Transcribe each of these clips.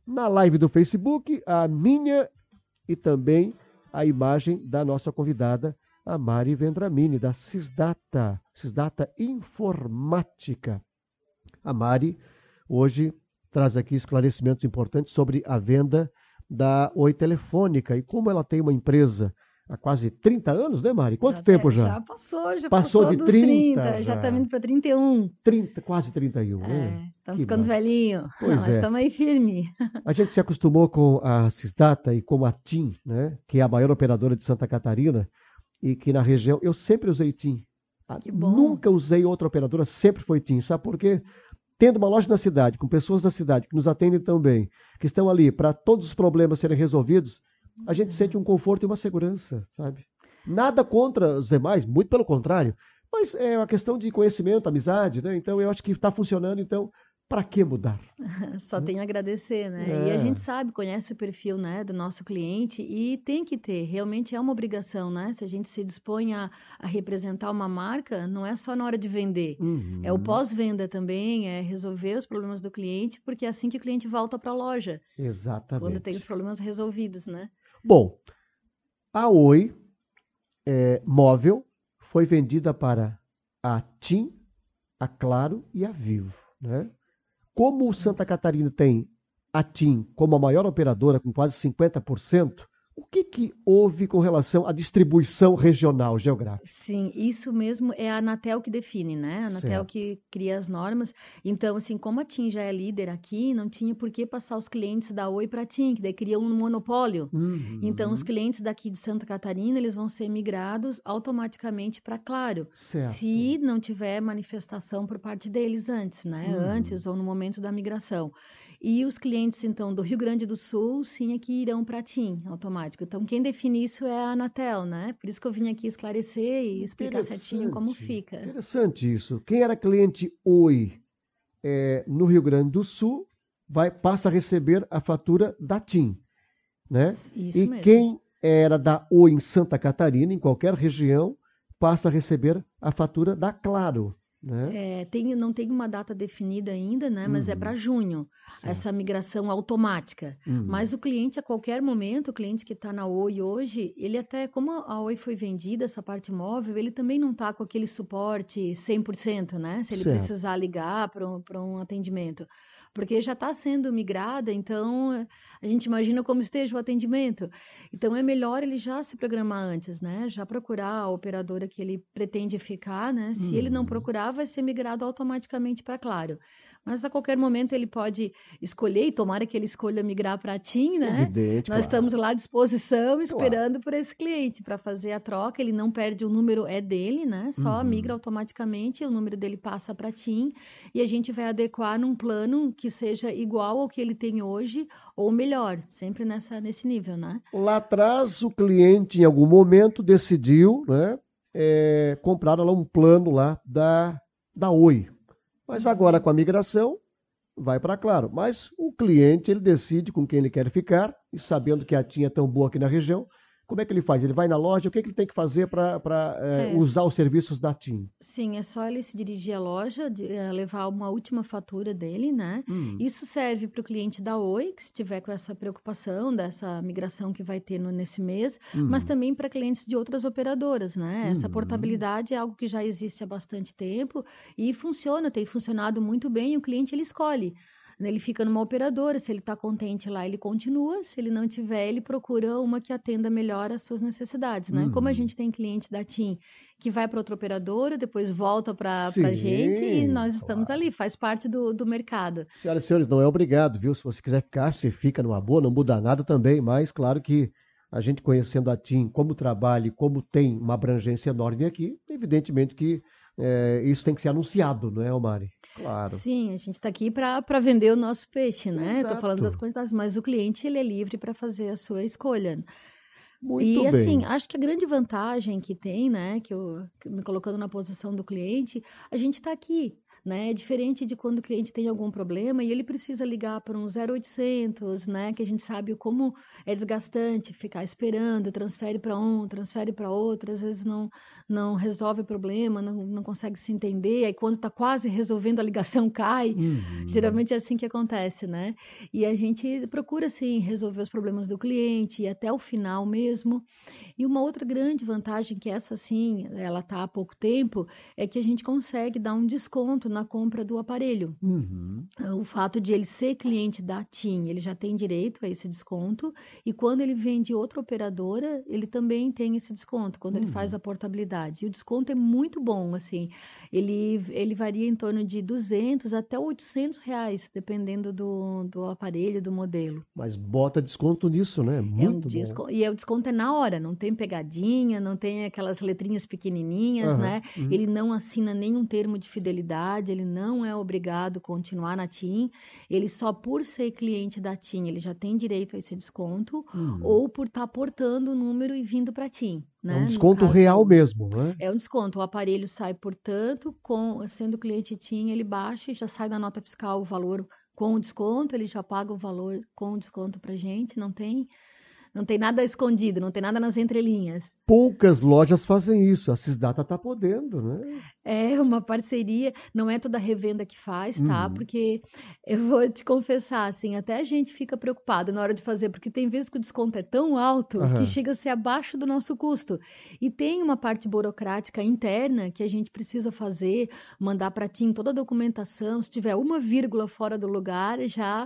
na live do Facebook, a minha e também a imagem da nossa convidada, a Mari Vendramini, da Sysdata, Sysdata Informática. A Mari hoje traz aqui esclarecimentos importantes sobre a venda da Oi Telefônica e como ela tem uma empresa há quase 30 anos, né, Mari? Quanto tempo já? Já Passou passou de dos 30 30, já já. estamos indo para 31. 30, quase 31, né? Estamos Que ficando velhinho, Pois mas é. estamos aí firme. A gente se acostumou com a Sysdata e com a TIM, né? Que é a maior operadora de Santa Catarina e que na região eu sempre usei TIM. Que bom. Nunca usei outra operadora, sempre foi TIM. Sabe por quê? Tendo uma loja na cidade, com pessoas da cidade que nos atendem tão bem, que estão ali para todos os problemas serem resolvidos, a gente sente um conforto e uma segurança, sabe? Nada contra os demais, muito pelo contrário. Mas é uma questão de conhecimento, amizade, né? Então eu acho que está funcionando, então para que mudar? Só tenho a agradecer, né? E a É, gente sabe, conhece o perfil, né, do nosso cliente e tem que ter, realmente é uma obrigação, né? Se a gente se dispõe a representar uma marca, não é só na hora de vender, é o uhum, pós-venda também, é resolver os problemas do cliente, porque é assim que o cliente volta para a loja, quando tem os exatamente. problemas resolvidos, né? Bom, a Oi móvel foi vendida para a TIM, a Claro e a Vivo, né? Como Santa Isso. Catarina tem a TIM como a maior operadora, com quase 50%, o que houve com relação à distribuição regional geográfica? Sim, isso mesmo é a Anatel que define, né? A Anatel Certo. que cria as normas. Então, assim, como a TIM já é líder aqui, não tinha por que passar os clientes da Oi para a TIM, que daí cria um monopólio. Então, os Uhum. clientes daqui de Santa Catarina, eles vão ser migrados automaticamente para Claro, Certo. se não tiver manifestação por parte deles antes, né? Uhum. Antes ou no momento da migração. E os clientes, então, do Rio Grande do Sul, sim, é que irão para a TIM, automático. Então, quem define isso é a Anatel, né? Por isso que eu vim aqui esclarecer e explicar certinho como Interessante. fica. Interessante isso. Quem era cliente Oi no Rio Grande do Sul passa a receber a fatura da TIM, né? E Isso mesmo. quem era da Oi em Santa Catarina, em qualquer região, passa a receber a fatura da Claro, né? Não tem uma data definida ainda, né? Mas é Uhum, para junho, essa certo. migração automática. Uhum, Mas o cliente, a qualquer momento, o cliente que está na Oi hoje, ele até, como a Oi foi vendida, essa parte móvel, ele também não está com aquele suporte 100%, né? Se ele certo. precisar ligar para um atendimento. Porque já está sendo migrada, então a gente imagina como esteja o atendimento. Então é melhor ele já se programar antes, né? Já procurar a operadora que ele pretende ficar, né? Se ele não Uhum. procurar, vai ser migrado automaticamente para Claro. Mas a qualquer momento ele pode escolher, e tomara que ele escolha migrar para a TIM, né? Evidente, Nós estamos claro. lá à disposição, Claro. esperando por esse cliente para fazer a troca. Ele não perde o número, é dele, né? Só migra Uhum. automaticamente, o número dele passa para a TIM e a gente vai adequar num plano que seja igual ao que ele tem hoje ou melhor, sempre nesse nível, né? Lá atrás, o cliente, em algum momento, decidiu, né, comprar lá um plano lá da Oi. Mas agora, Uhum. com a migração, vai para Claro. Mas o cliente, ele decide com quem ele quer ficar, e sabendo que a TIM é tão boa aqui na região, como é que ele faz? Ele vai na loja, o que, que ele tem que fazer para É, usar os serviços da TIM? sim, é só ele se dirigir à loja, levar uma última fatura dele, né? Hum, Isso serve para o cliente da Oi, que estiver com essa preocupação dessa migração que vai ter nesse mês, mas hum, também para clientes de outras operadoras, né? Essa hum. portabilidade é algo que já existe há bastante tempo e funciona, tem funcionado muito bem, e o cliente ele escolhe. Né? Ele fica numa operadora, se ele está contente lá, ele continua, se ele não tiver, ele procura uma que atenda melhor às suas necessidades, né? Como a Uhum. gente tem cliente da TIM que vai para outra operadora, depois volta para a gente e Sim, nós estamos claro. ali, faz parte do mercado. Senhoras e senhores, não é obrigado, viu? Se você quiser ficar, você fica numa boa, não muda nada também, mas claro que a gente conhecendo a TIM, como trabalha e como tem uma abrangência enorme aqui, evidentemente que isso tem que ser anunciado, não é, Omari? Claro. Sim, a gente está aqui para vender o nosso peixe, né? Estou falando das Exato. quantidades, mas o cliente ele é livre para fazer a sua escolha. Muito E assim, bem. acho que a grande vantagem que tem, né, me colocando na posição do cliente, a gente está aqui. né? É diferente de quando o cliente tem algum problema e ele precisa ligar para um 0800, né? Que a gente sabe como é desgastante ficar esperando, transfere para um, transfere para outro, às vezes não resolve o problema, não consegue se entender, aí quando está quase resolvendo a ligação cai. Uhum. Geralmente é assim que acontece, né? E a gente procura, sim, resolver os problemas do cliente e até o final mesmo. E uma outra grande vantagem, que essa sim, ela está há pouco tempo, é que a gente consegue dar um desconto na compra do aparelho. Uhum. O fato de ele ser cliente da TIM, ele já tem direito a esse desconto, e quando ele vende outra operadora, ele também tem esse desconto, quando ele faz Uhum. a portabilidade. E o desconto é muito bom, assim, ele varia em torno de 200 até 800 reais, dependendo do aparelho, do modelo. Mas bota desconto nisso, né? É um Muito bom. disco, e o desconto é na hora, não tem pegadinha, não tem aquelas letrinhas pequenininhas, Aham. né? Uhum. Ele não assina nenhum termo de fidelidade, ele não é obrigado a continuar na TIM, ele só por ser cliente da TIM, ele já tem direito a esse desconto, Uhum. ou por estar portando o número e vindo para a TIM, É um né? No desconto caso, real mesmo, né? é um desconto. O aparelho sai, portanto, sendo cliente TIM, ele baixa e já sai da nota fiscal o valor com o desconto, ele já paga o valor com o desconto para gente, não tem nada escondido, não tem nada nas entrelinhas. Poucas lojas fazem isso. A Cisdata está podendo, né? É uma parceria, não é toda revenda que faz, tá? Uhum. Porque eu vou te confessar, assim, até a gente fica preocupado na hora de fazer, porque tem vezes que o desconto é tão alto que Aham. chega a ser abaixo do nosso custo. E tem uma parte burocrática interna que a gente precisa fazer, mandar para TIM toda a documentação, se tiver uma vírgula fora do lugar,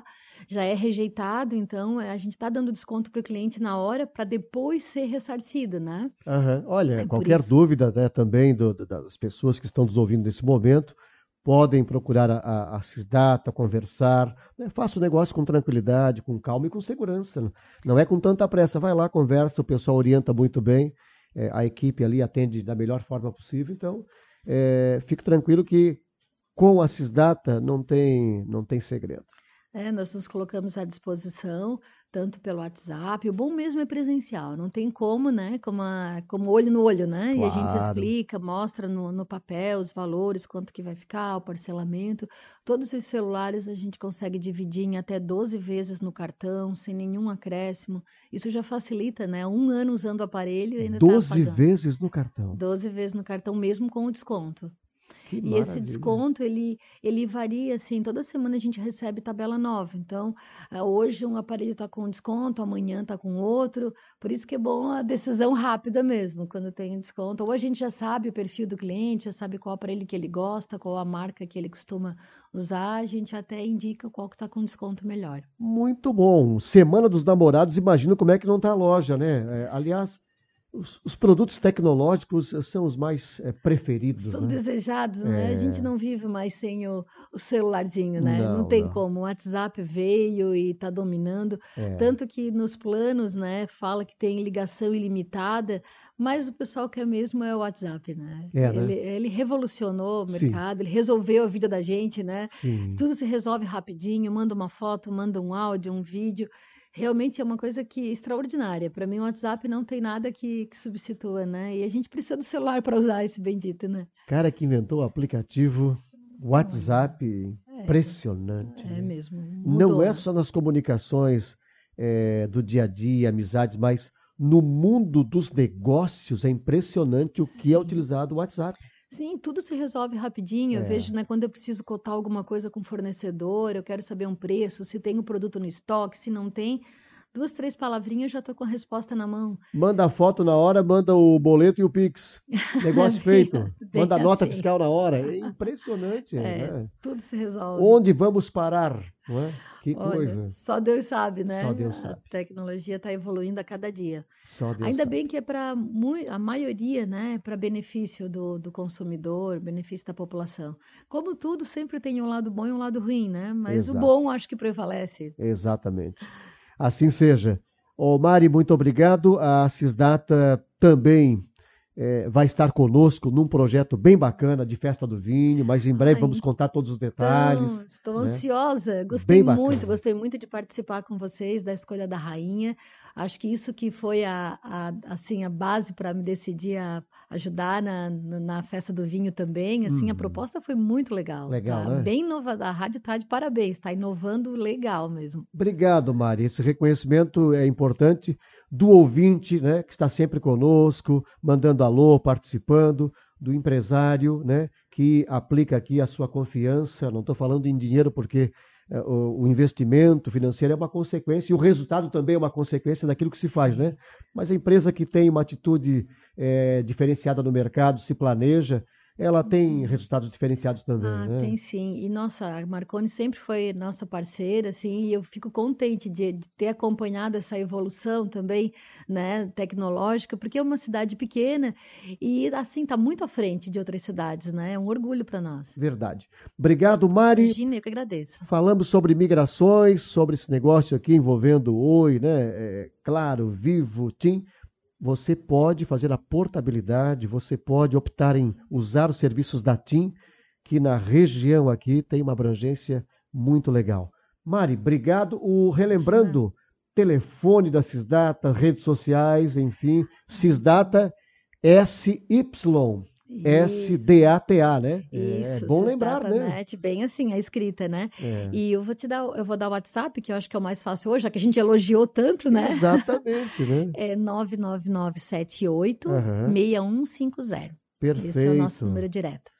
já é rejeitado, então a gente está dando desconto para o cliente na hora para depois ser ressarcido, né? Aham. Olha, É por qualquer isso. dúvida, né, também das pessoas que estão nos ouvindo nesse momento, podem procurar a Cisdata, conversar, né? Faça o negócio com tranquilidade, com calma e com segurança. Não é com tanta pressa. Vai lá, conversa, o pessoal orienta muito bem, a equipe ali atende da melhor forma possível. Então, fique tranquilo que com a Cisdata não tem segredo. Nós nos colocamos à disposição, tanto pelo WhatsApp. O bom mesmo é presencial, não tem como, né? Como olho no olho, né? E a gente Claro. explica, mostra no papel os valores, quanto que vai ficar, o parcelamento. Todos os celulares a gente consegue dividir em até 12 vezes no cartão, sem nenhum acréscimo. Isso já facilita, né? Um ano usando o aparelho e ainda está 12 pagando. vezes no cartão. 12 vezes no cartão, mesmo com o desconto. Que E esse maravilha. desconto, ele varia, assim, toda semana a gente recebe tabela nova. Então, hoje um aparelho está com desconto, amanhã está com outro. Por isso que é bom a decisão rápida mesmo, quando tem desconto. Ou a gente já sabe o perfil do cliente, já sabe qual aparelho que ele gosta, qual a marca que ele costuma usar, a gente até indica qual que está com desconto melhor. Muito bom. Semana dos Namorados, imagino como é que não está a loja, né? Aliás, os produtos tecnológicos são os mais preferidos, São né? desejados, né? A gente É, não vive mais sem o celularzinho, né? Não não, tem não. como. O WhatsApp veio e está dominando. É, Tanto que nos planos, né, fala que tem ligação ilimitada, mas o pessoal quer mesmo é o WhatsApp, né? Ele, né? ele revolucionou o Sim, mercado, ele resolveu a vida da gente, né? sim. Tudo se resolve rapidinho, manda uma foto, manda um áudio, um vídeo. Realmente é uma coisa que extraordinária. Para mim, o WhatsApp não tem nada que substitua, né? E a gente precisa do celular para usar esse bendito, né? Cara que inventou o aplicativo Olha, WhatsApp, é, impressionante, é né? mesmo, Não mudou, é né? só nas comunicações do dia a dia, amizades, mas no mundo dos negócios é impressionante o que é Sim. utilizado o WhatsApp. Sim, tudo se resolve rapidinho. Eu É, vejo, né, quando eu preciso cotar alguma coisa com o fornecedor, eu quero saber um preço, se tem o produto no estoque, se não tem, duas, três palavrinhas, eu já estou com a resposta na mão. manda a foto na hora, manda o boleto e o Pix. É Negócio bem, feito. bem Manda a nota assim. fiscal na hora. É impressionante, É, né? tudo se resolve. Onde vamos parar, não é? Que Olha, coisa. só Deus sabe, Só né? Deus A sabe. tecnologia está evoluindo a cada dia. Só Deus Ainda sabe. bem que é para a maioria, né? Para benefício do consumidor, benefício da população. Como tudo, sempre tem um lado bom e um lado ruim, né? Mas o Exato. bom acho que prevalece. Exatamente. Assim seja. Ô, Mari, muito obrigado. A Cisdata também vai estar conosco num projeto bem bacana de festa do vinho, mas em breve vamos Ai, contar todos os então, detalhes, estou né? ansiosa. Bem bacana. Gostei muito de participar com vocês da escolha da rainha. Acho que isso que foi assim, a base para me decidir a ajudar na festa do vinho também. Assim, a proposta foi muito legal, Legal, tá? né? Bem inovadora. A rádio tá de parabéns, está inovando legal mesmo. Obrigado, Mari. Esse reconhecimento é importante do ouvinte, né, que está sempre conosco, mandando alô, participando, do empresário, né, que aplica aqui a sua confiança. Não estou falando em dinheiro porque o investimento financeiro é uma consequência e o resultado também é uma consequência daquilo que se faz, né? Mas a empresa que tem uma atitude diferenciada no mercado, se planeja, ela tem resultados diferenciados também, né? Tem sim. E nossa, a Marconi sempre foi nossa parceira, assim, e eu fico contente de ter acompanhado essa evolução também, né, tecnológica, porque é uma cidade pequena e assim tá muito à frente de outras cidades, né? É um orgulho para nós. Verdade. Obrigado, Mari. Imagina, eu que agradeço. Falamos sobre migrações, sobre esse negócio aqui envolvendo o Oi, né? Claro, Vivo, TIM. Você pode fazer a portabilidade, você pode optar em usar os serviços da TIM, que na região aqui tem uma abrangência muito legal. Mari, obrigado. Relembrando, telefone da Cisdata, redes sociais, enfim, Cisdata SY. SDATA, né? Isso, É bom lembrar, né? Net, bem assim, a escrita, né? É. E eu vou dar o WhatsApp, que eu acho que é o mais fácil hoje, já que a gente elogiou tanto, né? Exatamente, né? É 99978 Aham. 6150. Perfeito. Esse é o nosso número direto.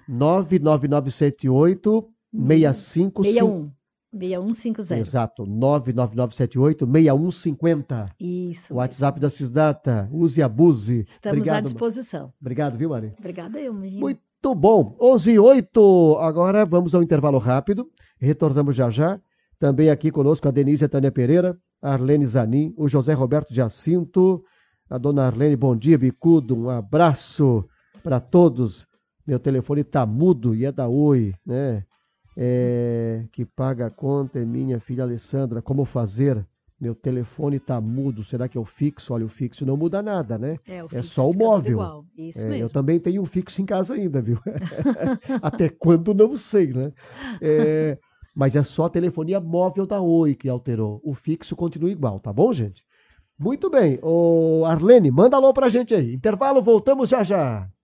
99978 6550. 6150. Exato, 99978 6150. Isso. O WhatsApp da Cisdata. Use e abuse. Estamos à Obrigado, disposição. Obrigado, viu, Mari? Obrigada, eu imagino. Muito bom. 11h08. Agora vamos ao intervalo rápido. Retornamos já já. Também aqui conosco a Denise Tânia Pereira, a Arlene Zanin, o José Roberto Jacinto, a dona Arlene, bom dia, bicudo, um abraço para todos. Meu telefone tá mudo e é da Oi, né? Que paga a conta é minha filha Alessandra. Como fazer? Meu telefone tá mudo. Será que é o fixo? Olha, o fixo não muda nada, né? O só o fica tudo móvel. igual. Isso mesmo. Eu também tenho um fixo em casa ainda, viu? Até quando não sei, né? Mas é só a telefonia móvel da Oi que alterou. O fixo continua igual, tá bom, gente? Muito bem. Arlene, manda alô pra gente aí. Intervalo, voltamos já já.